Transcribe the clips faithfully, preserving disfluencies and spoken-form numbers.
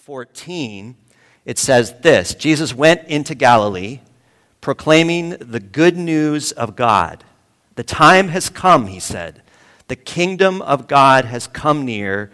fourteen, it says this: Jesus went into Galilee, proclaiming the good news of God. The time has come, he said. The kingdom of God has come near.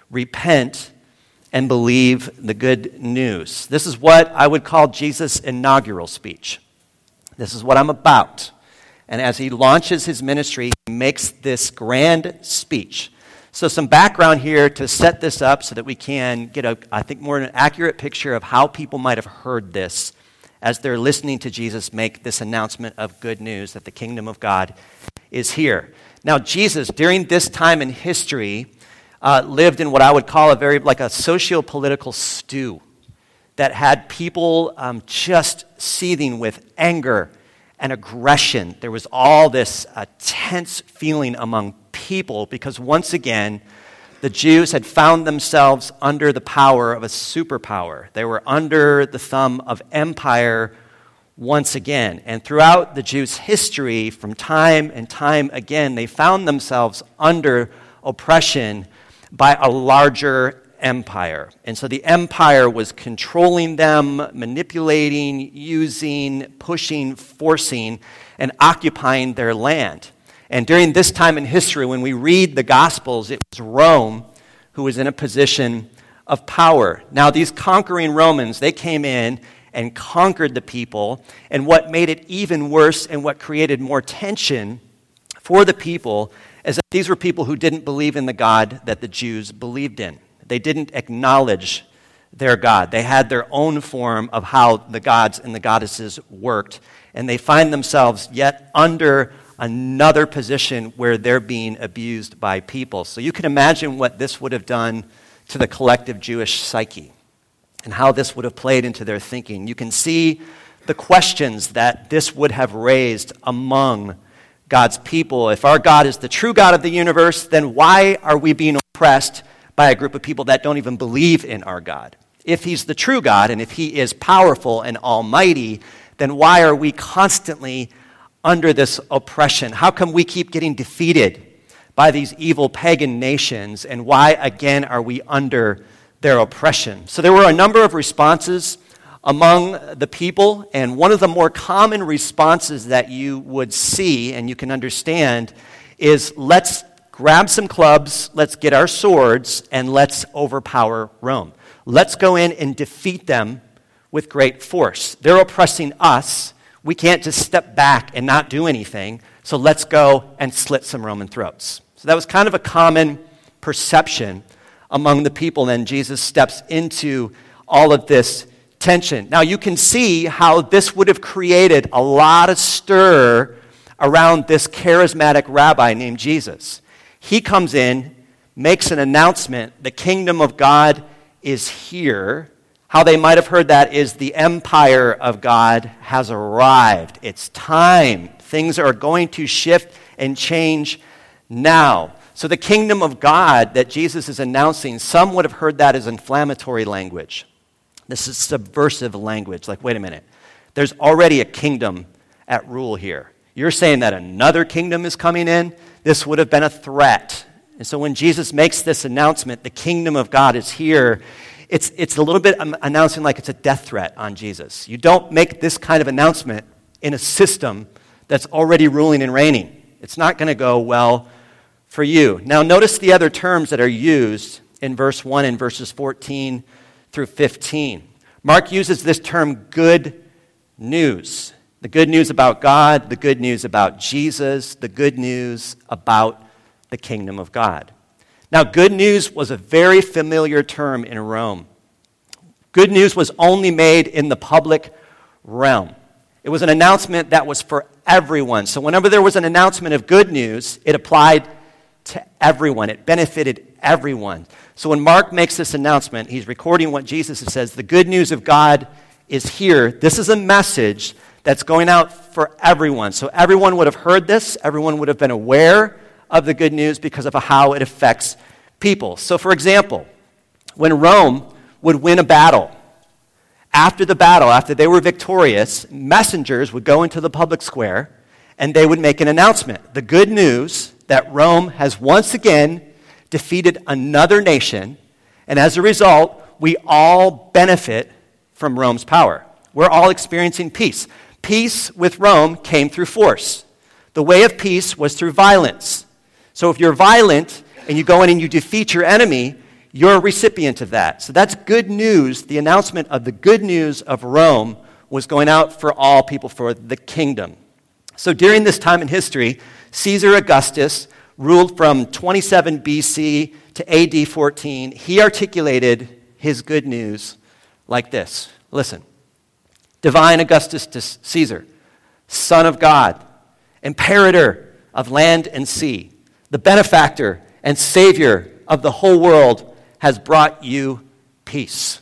Repent and believe the good news. This is what I would call Jesus' inaugural speech. This is what I'm about. And as he launches his ministry, he makes this grand speech. So some background here to set this up so that we can get, a, I think, more an accurate picture of how people might have heard this as they're listening to Jesus make this announcement of good news that the kingdom of God is here. Now, Jesus, during this time in history, uh, lived in what I would call a very, like a socio-political stew that had people um, just seething with anger and aggression. There was all this uh, tense feeling among people because once again, the Jews had found themselves under the power of a superpower. They were under the thumb of empire once again. And throughout the Jews' history, from time and time again, they found themselves under oppression by a larger empire. And so the empire was controlling them, manipulating, using, pushing, forcing, and occupying their land. And during this time in history, when we read the Gospels, it was Rome who was in a position of power. Now, these conquering Romans, they came in and conquered the people. And what made it even worse and what created more tension for the people is that these were people who didn't believe in the God that the Jews believed in. They didn't acknowledge their God. They had their own form of how the gods and the goddesses worked. And they find themselves yet under another position where they're being abused by people. So you can imagine what this would have done to the collective Jewish psyche and how this would have played into their thinking. You can see the questions that this would have raised among God's people. If our God is the true God of the universe, then why are we being oppressed by a group of people that don't even believe in our God? If he's the true God and if he is powerful and almighty, then why are we constantly under this oppression? How come we keep getting defeated by these evil pagan nations? And why, again, are we under their oppression? So there were a number of responses among the people, and one of the more common responses that you would see and you can understand is, let's grab some clubs, let's get our swords, and let's overpower Rome. Let's go in and defeat them with great force. They're oppressing us. We can't just step back and not do anything, so let's go and slit some Roman throats. So that was kind of a common perception among the people. Then Jesus steps into all of this tension. Now you can see how this would have created a lot of stir around this charismatic rabbi named Jesus. He comes in, makes an announcement, the kingdom of God is here. How they might have heard that is the empire of God has arrived. It's time. Things are going to shift and change now. So the kingdom of God that Jesus is announcing, some would have heard that as inflammatory language. This is subversive language. Like, wait a minute. There's already a kingdom at rule here. You're saying that another kingdom is coming in? This would have been a threat. And so when Jesus makes this announcement, the kingdom of God is here, It's it's a little bit announcing like it's a death threat on Jesus. You don't make this kind of announcement in a system that's already ruling and reigning. It's not going to go well for you. Now notice the other terms that are used in verse one and verses fourteen through fifteen. Mark uses this term good news. The good news about God, the good news about Jesus, the good news about the kingdom of God. Now, good news was a very familiar term in Rome. Good news was only made in the public realm. It was an announcement that was for everyone. So whenever there was an announcement of good news, it applied to everyone. It benefited everyone. So when Mark makes this announcement, he's recording what Jesus says, the good news of God is here. This is a message that's going out for everyone. So everyone would have heard this. Everyone would have been aware of the good news because of how it affects people. So for example, when Rome would win a battle, after the battle, after they were victorious, messengers would go into the public square and they would make an announcement. The good news that Rome has once again defeated another nation, and as a result, we all benefit from Rome's power. We're all experiencing peace. Peace with Rome came through force. The way of peace was through violence. So if you're violent and you go in and you defeat your enemy, you're a recipient of that. So that's good news. The announcement of the good news of Rome was going out for all people, for the kingdom. So during this time in history, Caesar Augustus ruled from twenty-seven B C to A D fourteen. He articulated his good news like this. Listen. Divine Augustus Caesar, Son of God, Imperator of land and sea, the benefactor and Savior of the whole world, has brought you peace.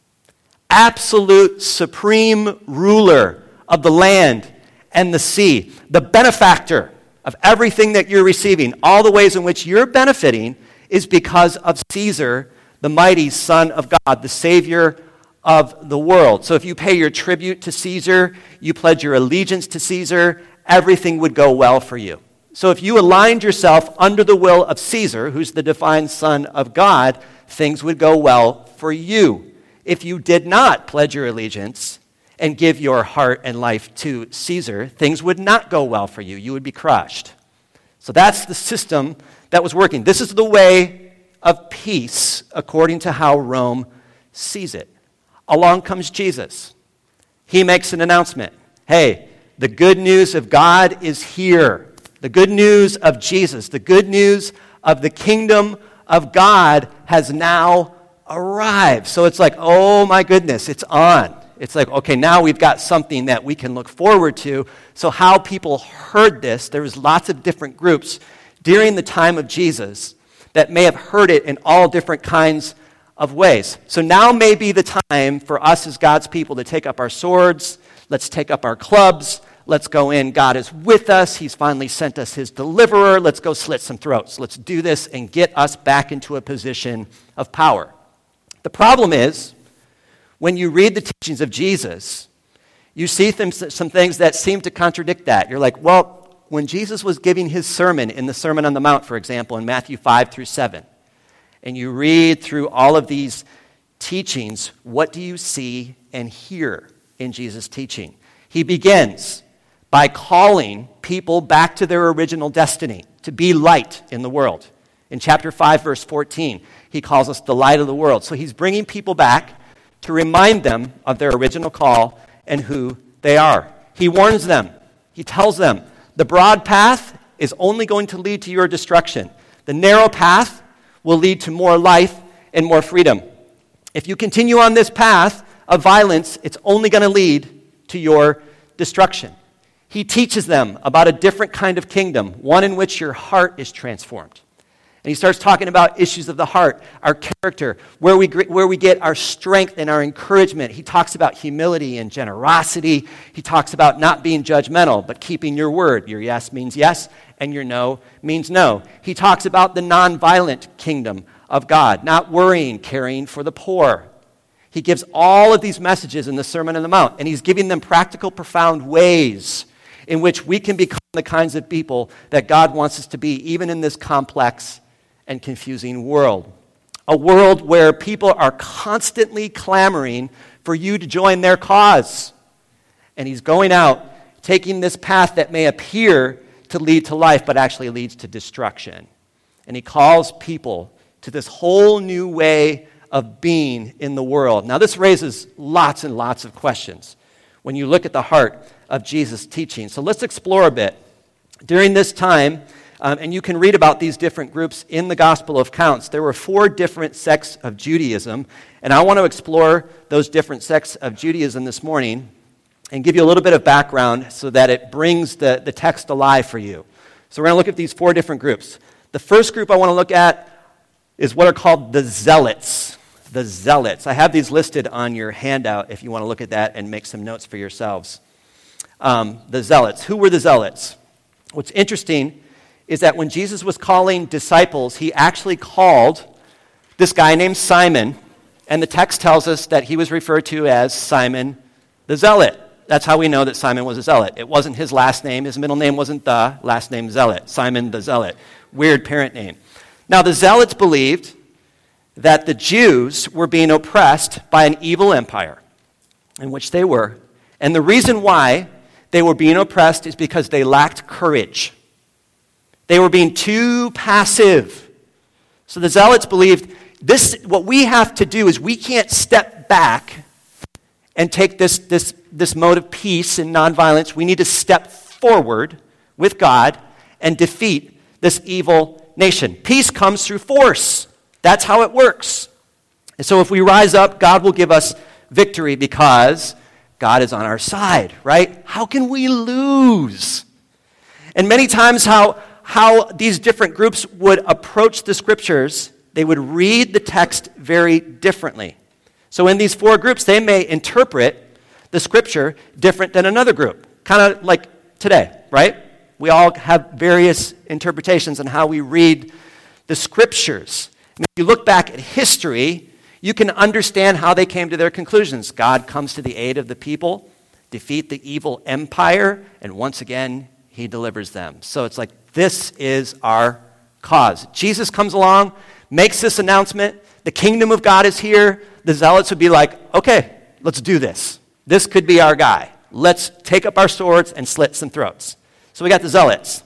Absolute supreme ruler of the land and the sea, the benefactor of everything that you're receiving, all the ways in which you're benefiting is because of Caesar, the mighty Son of God, the Savior of the world. So if you pay your tribute to Caesar, you pledge your allegiance to Caesar, everything would go well for you. So if you aligned yourself under the will of Caesar, who's the divine Son of God, things would go well for you. If you did not pledge your allegiance and give your heart and life to Caesar, things would not go well for you. You would be crushed. So that's the system that was working. This is the way of peace according to how Rome sees it. Along comes Jesus. He makes an announcement. Hey, the good news of God is here. The good news of Jesus, the good news of the kingdom of God has now arrived. So it's like, oh my goodness, it's on. It's like, okay, now we've got something that we can look forward to. So how people heard this, there was lots of different groups during the time of Jesus that may have heard it in all different kinds of ways. So now may be the time for us as God's people to take up our swords, let's take up our clubs, let's go in. God is with us. He's finally sent us his deliverer. Let's go slit some throats. Let's do this and get us back into a position of power. The problem is, when you read the teachings of Jesus, you see some things that seem to contradict that. You're like, well, when Jesus was giving his sermon in the Sermon on the Mount, for example, in Matthew five through seven, and you read through all of these teachings, what do you see and hear in Jesus' teaching? He begins by calling people back to their original destiny, to be light in the world. In chapter five, verse fourteen, he calls us the light of the world. So he's bringing people back to remind them of their original call and who they are. He warns them. He tells them, the broad path is only going to lead to your destruction. The narrow path will lead to more life and more freedom. If you continue on this path of violence, it's only going to lead to your destruction. He teaches them about a different kind of kingdom, one in which your heart is transformed. And he starts talking about issues of the heart, our character, where we, where we get our strength and our encouragement. He talks about humility and generosity. He talks about not being judgmental, but keeping your word. Your yes means yes, and your no means no. He talks about the nonviolent kingdom of God, not worrying, caring for the poor. He gives all of these messages in the Sermon on the Mount, and he's giving them practical, profound ways in which we can become the kinds of people that God wants us to be, even in this complex and confusing world. A world where people are constantly clamoring for you to join their cause. And he's going out, taking this path that may appear to lead to life, but actually leads to destruction. And he calls people to this whole new way of being in the world. Now, this raises lots and lots of questions when you look at the heart of Jesus' teaching. So let's explore a bit. During this time, Um, and you can read about these different groups in the Gospel of Accounts. There were four different sects of Judaism, and I want to explore those different sects of Judaism this morning and give you a little bit of background so that it brings the, the text alive for you. So we're going to look at these four different groups. The first group I want to look at is what are called the Zealots. The Zealots. I have these listed on your handout if you want to look at that and make some notes for yourselves. Um, the Zealots. Who were the Zealots? What's interesting is that when Jesus was calling disciples, he actually called this guy named Simon, and the text tells us that he was referred to as Simon the Zealot. That's how we know that Simon was a zealot. It wasn't his last name. His middle name wasn't the last name Zealot. Simon the Zealot. Weird parent name. Now, the Zealots believed that the Jews were being oppressed by an evil empire, in which they were. And the reason why they were being oppressed is because they lacked courage. They were being too passive. So the Zealots believed this, what we have to do is we can't step back and take this, this, this mode of peace and nonviolence. We need to step forward with God and defeat this evil nation. Peace comes through force. That's how it works. And so if we rise up, God will give us victory because God is on our side, right? How can we lose? And many times how, how these different groups would approach the scriptures, they would read the text very differently. So in these four groups, they may interpret the scripture different than another group. Kind of like today, right? We all have various interpretations on how we read the scriptures. And if you look back at history, you can understand how they came to their conclusions. God comes to the aid of the people, defeat the evil empire, and once again, he delivers them. So it's like, this is our cause. Jesus comes along, makes this announcement, the kingdom of God is here. The Zealots would be like, okay, let's do this. This could be our guy. Let's take up our swords and slit some throats. So we got the Zealots.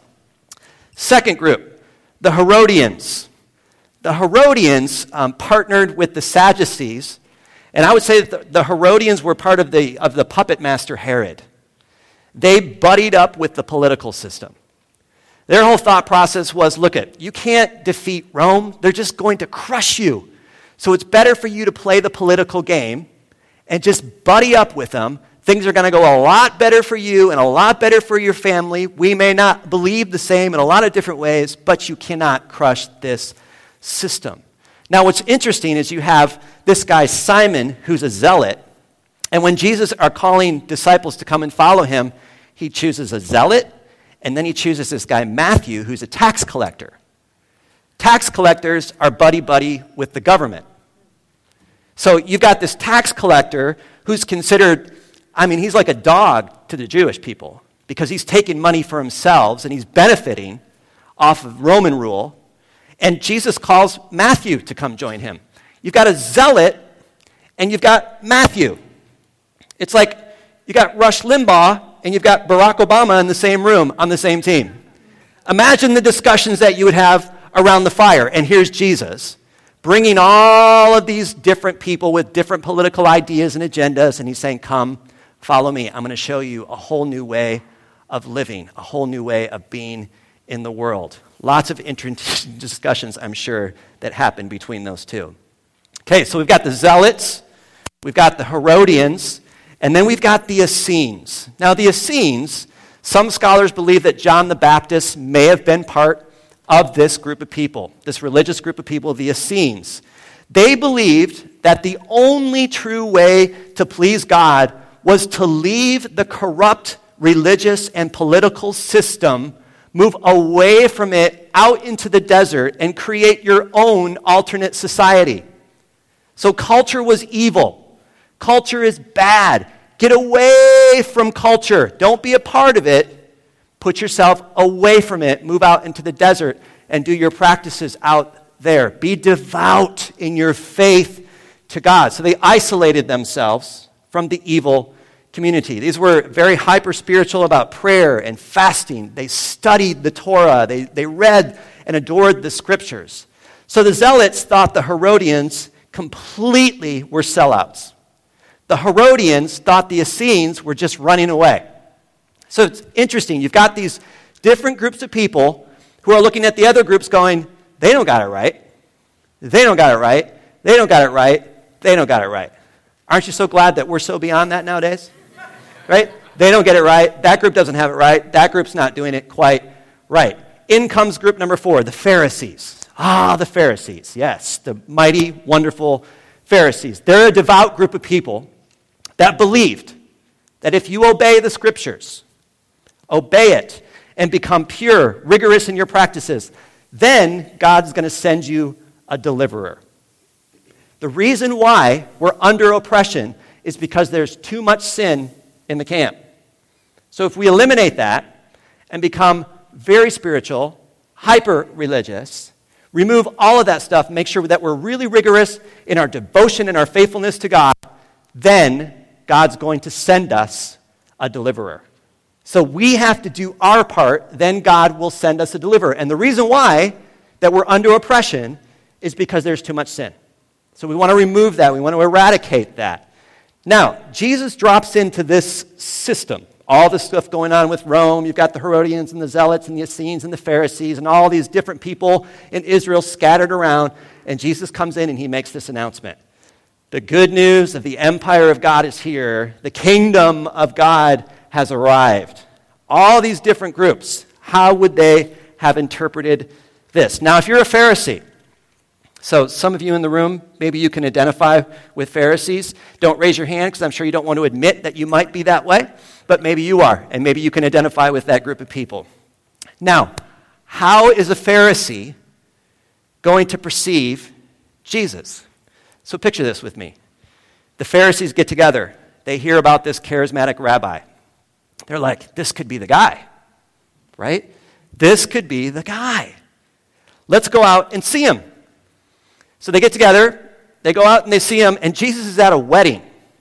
Second group, the Herodians. The Herodians um, partnered with the Sadducees, and I would say that the, the Herodians were part of the, of the puppet master Herod. They buddied up with the political system. Their whole thought process was, look it, you can't defeat Rome. They're just going to crush you. So it's better for you to play the political game and just buddy up with them. Things are going to go a lot better for you and a lot better for your family. We may not believe the same in a lot of different ways, but you cannot crush this system. Now, what's interesting is you have this guy, Simon, who's a zealot, and when Jesus are calling disciples to come and follow him, he chooses a zealot, and then he chooses this guy, Matthew, who's a tax collector. Tax collectors are buddy-buddy with the government. So you've got this tax collector who's considered, I mean, he's like a dog to the Jewish people because he's taking money for himself and he's benefiting off of Roman rule. And Jesus calls Matthew to come join him. You've got a zealot and you've got Matthew. It's like you got Rush Limbaugh and you've got Barack Obama in the same room on the same team. Imagine the discussions that you would have around the fire. And here's Jesus bringing all of these different people with different political ideas and agendas, and he's saying, come, follow me. I'm going to show you a whole new way of living, a whole new way of being in the world. Lots of interesting discussions, I'm sure, that happen between those two. Okay, so we've got the Zealots, we've got the Herodians, and then we've got the Essenes. Now, the Essenes, some scholars believe that John the Baptist may have been part of this group of people, this religious group of people, the Essenes. They believed that the only true way to please God was to leave the corrupt religious and political system, move away from it out into the desert, and create your own alternate society. So culture was evil. Culture is bad. Get away from culture. Don't be a part of it. Put yourself away from it. Move out into the desert and do your practices out there. Be devout in your faith to God. So they isolated themselves from the evil community. These were very hyper-spiritual about prayer and fasting. They studied the Torah. They, they read and adored the scriptures. So the Zealots thought the Herodians completely were sellouts. The Herodians thought the Essenes were just running away. So it's interesting. You've got these different groups of people who are looking at the other groups going, they don't got it right. They don't got it right. They don't got it right. They don't got it right. Aren't you so glad that we're so beyond that nowadays? Right? They don't get it right. That group doesn't have it right. That group's not doing it quite right. In comes group number four, the Pharisees. Ah, the Pharisees. Yes, the mighty, wonderful Pharisees. They're a devout group of people that believed that if you obey the scriptures, obey it, and become pure, rigorous in your practices, then God's going to send you a deliverer. The reason why we're under oppression is because there's too much sin in the camp. So if we eliminate that and become very spiritual, hyper-religious, remove all of that stuff, make sure that we're really rigorous in our devotion and our faithfulness to God, then God's going to send us a deliverer. So we have to do our part, then God will send us a deliverer. And the reason why that we're under oppression is because there's too much sin. So we want to remove that. We want to eradicate that. Now, Jesus drops into this system. All this stuff going on with Rome. You've got the Herodians and the Zealots and the Essenes and the Pharisees and all these different people in Israel scattered around. And Jesus comes in and he makes this announcement. The good news of the empire of God is here. The kingdom of God has arrived. All these different groups, how would they have interpreted this? Now, if you're a Pharisee, so some of you in the room, maybe you can identify with Pharisees. Don't raise your hand because I'm sure you don't want to admit that you might be that way, but maybe you are, and maybe you can identify with that group of people. Now, how is a Pharisee going to perceive Jesus? So picture this with me. The Pharisees get together. They hear about this charismatic rabbi. They're like, this could be the guy, right? This could be the guy. Let's go out and see him. So they get together, they go out and they see him, and Jesus is at a wedding.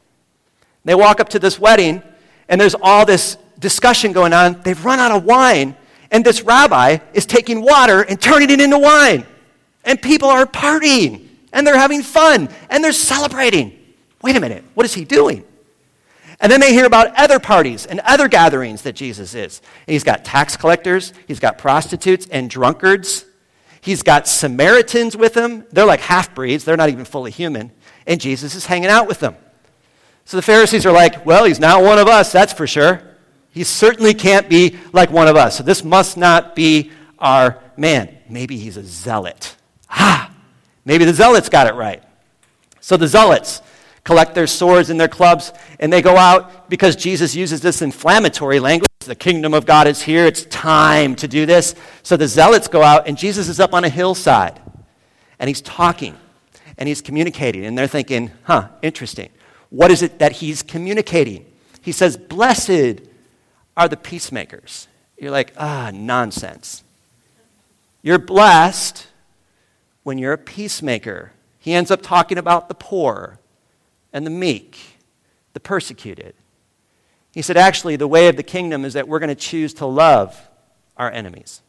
They walk up to this wedding, and there's all this discussion going on. They've run out of wine, and this rabbi is taking water and turning it into wine. And people are partying, and they're having fun, and they're celebrating. Wait a minute, what is he doing? And then they hear about other parties and other gatherings that Jesus is. And he's got tax collectors, he's got prostitutes and drunkards. He's got Samaritans with him. They're like half-breeds. They're not even fully human. And Jesus is hanging out with them. So the Pharisees are like, well, he's not one of us, that's for sure. He certainly can't be like one of us. So this must not be our man. Maybe he's a zealot. Ah, maybe the zealots got it right. So the zealots collect their swords and their clubs, and they go out because Jesus uses this inflammatory language. The kingdom of God is here. It's time to do this. So the zealots go out, and Jesus is up on a hillside, and he's talking, and he's communicating, and they're thinking, huh, interesting. What is it that he's communicating? He says, blessed are the peacemakers. You're like, ah, nonsense. You're blessed when you're a peacemaker. He ends up talking about the poor and the meek, the persecuted. He said, actually, the way of the kingdom is that we're going to choose to love our enemies,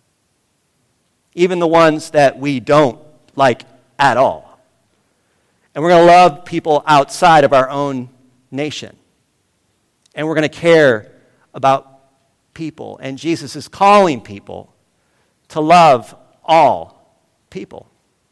even the ones that we don't like at all. And we're going to love people outside of our own nation. And we're going to care about people. And Jesus is calling people to love all people.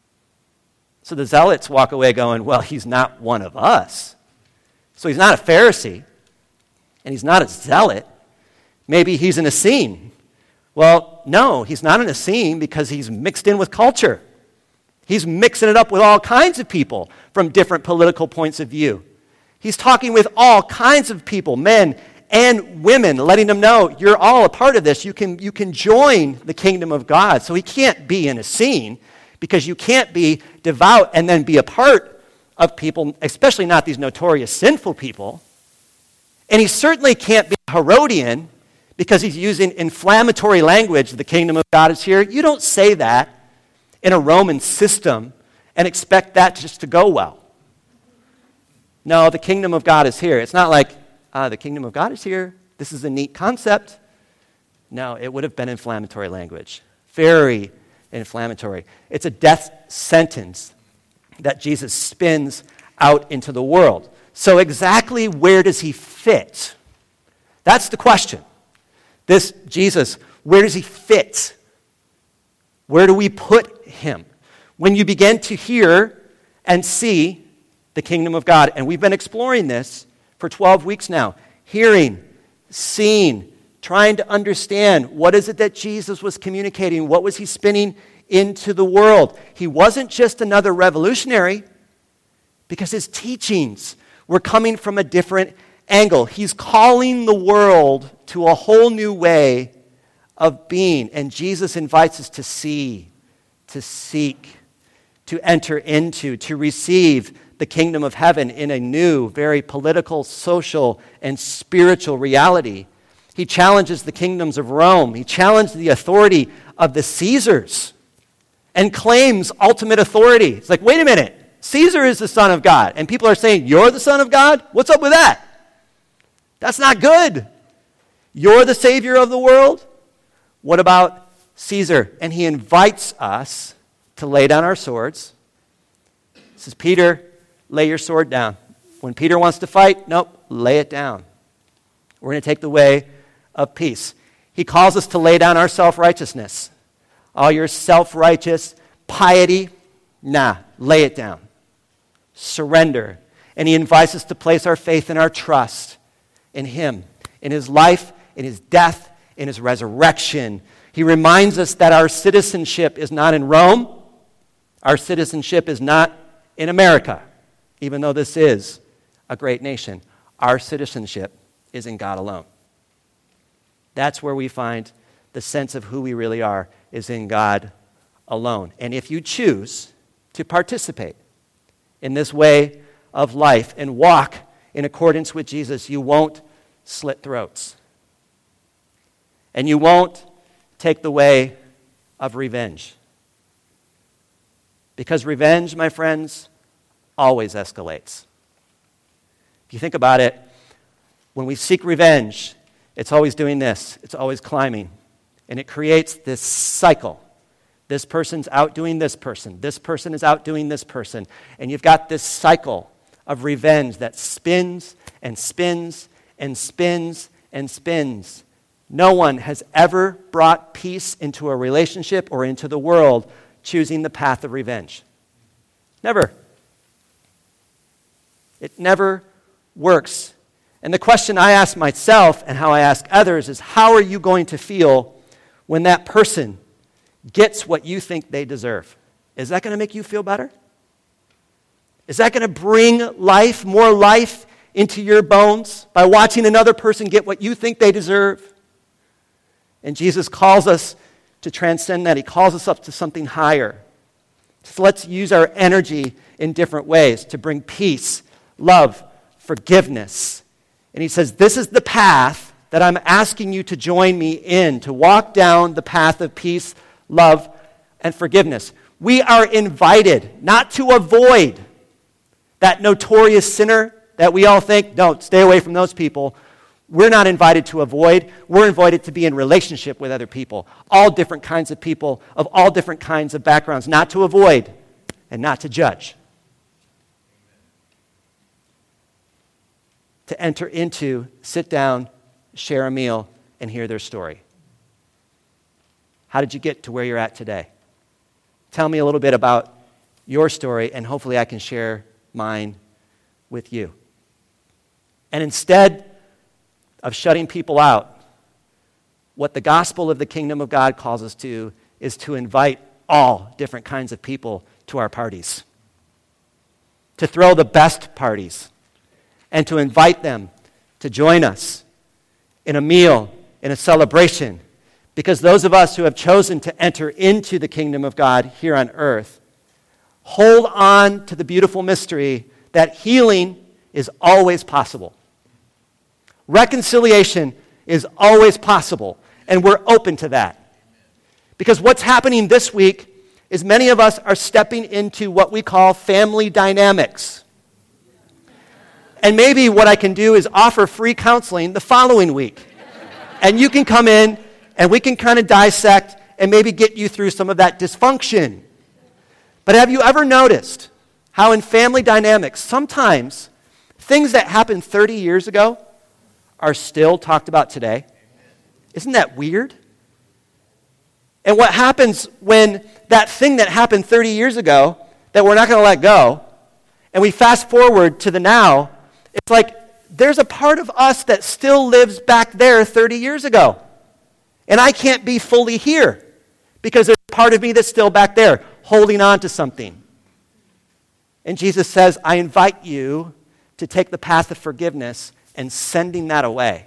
So the zealots walk away going, well, he's not one of us. So he's not a Pharisee. And he's not a zealot. Maybe he's an Essene. Well, no, he's not an Essene because he's mixed in with culture. He's mixing it up with all kinds of people from different political points of view. He's talking with all kinds of people, men and women, letting them know you're all a part of this. You can, you can join the kingdom of God. So he can't be an Essene because you can't be devout and then be a part of people, especially not these notorious sinful people. And he certainly can't be a Herodian because he's using inflammatory language. The kingdom of God is here. You don't say that in a Roman system and expect that just to go well. No, the kingdom of God is here. It's not like, uh, the kingdom of God is here. This is a neat concept. No, it would have been inflammatory language. Very inflammatory. It's a death sentence that Jesus spins out into the world. So exactly where does he fit? That's the question. This Jesus, where does he fit? Where do we put him? When you begin to hear and see the kingdom of God, and we've been exploring this for twelve weeks now, hearing, seeing, trying to understand what is it that Jesus was communicating, what was he spinning into the world. He wasn't just another revolutionary because his teachings were coming from a different angle. He's calling the world to a whole new way of being. And Jesus invites us to see, to seek, to enter into, to receive the kingdom of heaven in a new, very political, social, and spiritual reality. He challenges the kingdoms of Rome. He challenged the authority of the Caesars. and claims ultimate authority. It's like, wait a minute, Caesar is the Son of God. And people are saying, you're the Son of God? What's up with that? That's not good. You're the Savior of the world? What about Caesar? And he invites us to lay down our swords. He says, Peter, lay your sword down. When Peter wants to fight, nope, lay it down. We're going to take the way of peace. He calls us to lay down our self-righteousness. All your self-righteous piety, nah, lay it down. Surrender. And he invites us to place our faith and our trust in him, in his life, in his death, in his resurrection. He reminds us that our citizenship is not in Rome. Our citizenship is not in America, even though this is a great nation. Our citizenship is in God alone. That's where we find the sense of who we really are, is in God alone. And if you choose to participate in this way of life and walk in accordance with Jesus, you won't slit throats. And you won't take the way of revenge. Because revenge, my friends, always escalates. If you think about it, when we seek revenge, it's always doing this. It's always climbing. And it creates this cycle. This person's outdoing this person. This person is outdoing this person. And you've got this cycle of revenge that spins and spins and spins and spins. No one has ever brought peace into a relationship or into the world choosing the path of revenge. Never. It never works. And the question I ask myself and how I ask others is, how are you going to feel when that person gets what you think they deserve? Is that going to make you feel better? Is that going to bring life, more life into your bones by watching another person get what you think they deserve? And Jesus calls us to transcend that. He calls us up to something higher. So let's use our energy in different ways to bring peace, love, forgiveness. And he says, this is the path that I'm asking you to join me in, to walk down the path of peace, love, and forgiveness. We are invited not to avoid that notorious sinner that we all think, don't, stay away from those people. We're not invited to avoid. We're invited to be in relationship with other people, all different kinds of people of all different kinds of backgrounds, not to avoid and not to judge. To enter into, sit down, share a meal, and hear their story. How did you get to where you're at today? Tell me a little bit about your story, and hopefully I can share mine with you. And instead of shutting people out, what the gospel of the kingdom of God calls us to is to invite all different kinds of people to our parties. To throw the best parties. And to invite them to join us in a meal, in a celebration. Because those of us who have chosen to enter into the kingdom of God here on earth hold on to the beautiful mystery that healing is always possible. Reconciliation is always possible, and we're open to that. Because what's happening this week is many of us are stepping into what we call family dynamics. And maybe what I can do is offer free counseling the following week. And you can come in, and we can kind of dissect and maybe get you through some of that dysfunction. But have you ever noticed how in family dynamics, sometimes things that happened thirty years ago are still talked about today? Isn't that weird? And what happens when that thing that happened thirty years ago that we're not going to let go, and we fast forward to the now, it's like there's a part of us that still lives back there thirty years ago. And I can't be fully here because there's a part of me that's still back there holding on to something. And Jesus says, I invite you to take the path of forgiveness and sending that away.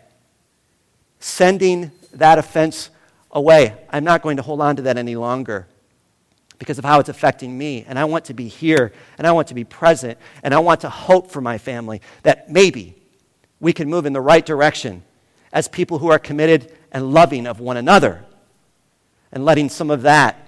Sending that offense away. I'm not going to hold on to that any longer because of how it's affecting me. And I want to be here, and I want to be present, and I want to hope for my family that maybe we can move in the right direction as people who are committed and loving of one another, and letting some of that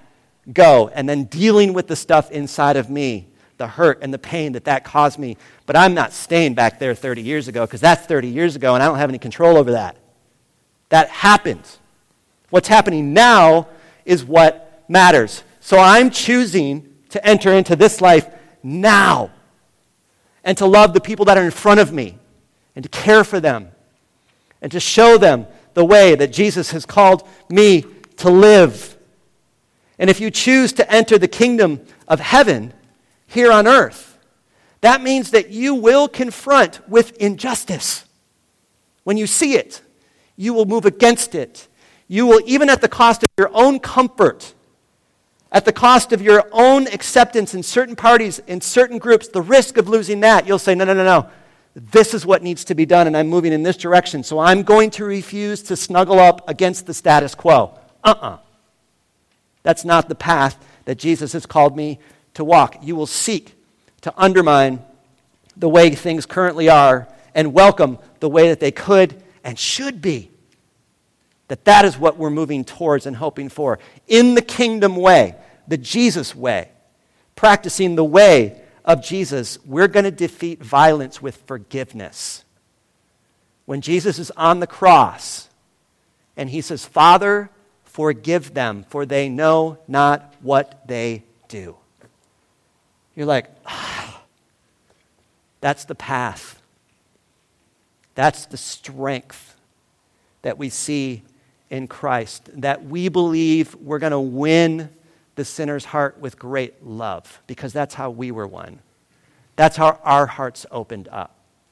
go, and then dealing with the stuff inside of me, the hurt and the pain that that caused me. But I'm not staying back there thirty years ago, because that's thirty years ago, and I don't have any control over that. That happened. What's happening now is what matters. So I'm choosing to enter into this life now, and to love the people that are in front of me, and to care for them, and to show them the way that Jesus has called me to live. And if you choose to enter the kingdom of heaven here on earth, that means that you will confront with injustice. When you see it, you will move against it. You will, even at the cost of your own comfort, at the cost of your own acceptance in certain parties, in certain groups, the risk of losing that, you'll say, no, no, no, no. This is what needs to be done, and I'm moving in this direction. So I'm going to refuse to snuggle up against the status quo. Uh-uh. That's not the path that Jesus has called me to walk. You will seek to undermine the way things currently are and welcome the way that they could and should be. That that is what we're moving towards and hoping for. In the kingdom way, the Jesus way, practicing the way of Jesus, we're going to defeat violence with forgiveness. When Jesus is on the cross and he says, Father, forgive them, for they know not what they do. You're like, ah, that's the path. That's the strength that we see in Christ, that we believe we're going to win the sinner's heart with great love, because that's how we were won. That's how our hearts opened up.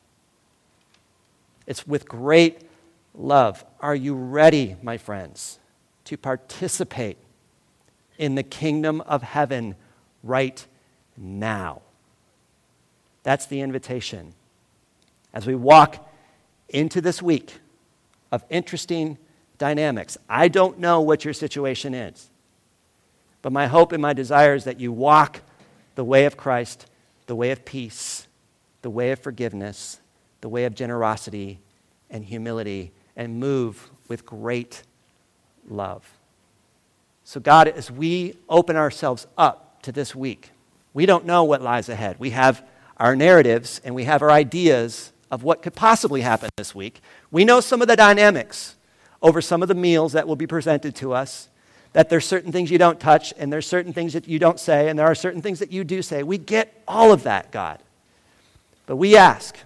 It's with great love. Are you ready, my friends, to participate in the kingdom of heaven right now? That's the invitation. As we walk into this week of interesting dynamics, I don't know what your situation is, but my hope and my desire is that you walk the way of Christ, the way of peace, the way of forgiveness, the way of generosity and humility, and move with great love. So God, as we open ourselves up to this week, we don't know what lies ahead. We have our narratives and we have our ideas of what could possibly happen this week. We know some of the dynamics over some of the meals that will be presented to us, that there's certain things you don't touch, and there's certain things that you don't say, and there are certain things that you do say. We get all of that, God. But we ask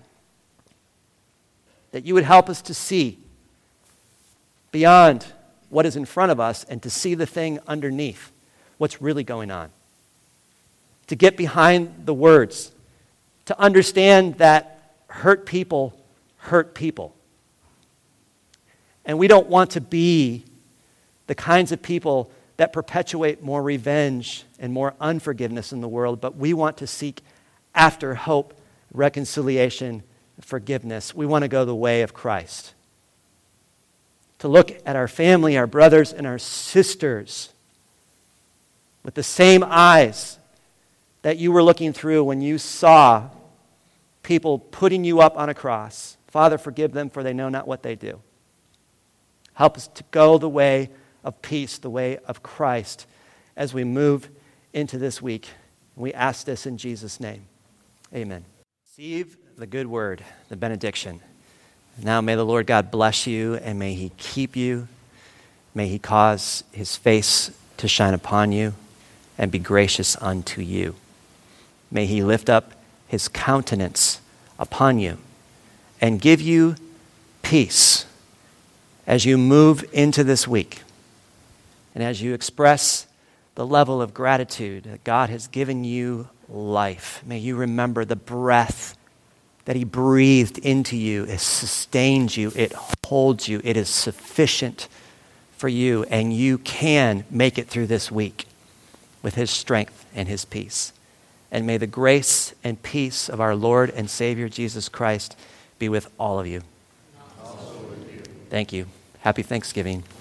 that you would help us to see beyond what is in front of us and to see the thing underneath, what's really going on. To get behind the words, to understand that hurt people hurt people. And we don't want to be the kinds of people that perpetuate more revenge and more unforgiveness in the world, but we want to seek after hope, reconciliation, forgiveness. We want to go the way of Christ. To look at our family, our brothers, and our sisters with the same eyes that you were looking through when you saw people putting you up on a cross. Father, forgive them, for they know not what they do. Help us to go the way of peace, the way of Christ, as we move into this week. We ask this in Jesus' name. Amen. Receive the good word, the benediction. Now may the Lord God bless you, and may he keep you. May he cause his face to shine upon you and be gracious unto you. May he lift up his countenance upon you and give you peace as you move into this week and as you express the level of gratitude that God has given you life. May you remember the breath that he breathed into you. It sustains you. It holds you. It is sufficient for you, and you can make it through this week with his strength and his peace. And may the grace and peace of our Lord and Savior Jesus Christ be with all of you. Also with you. Thank you. Happy Thanksgiving.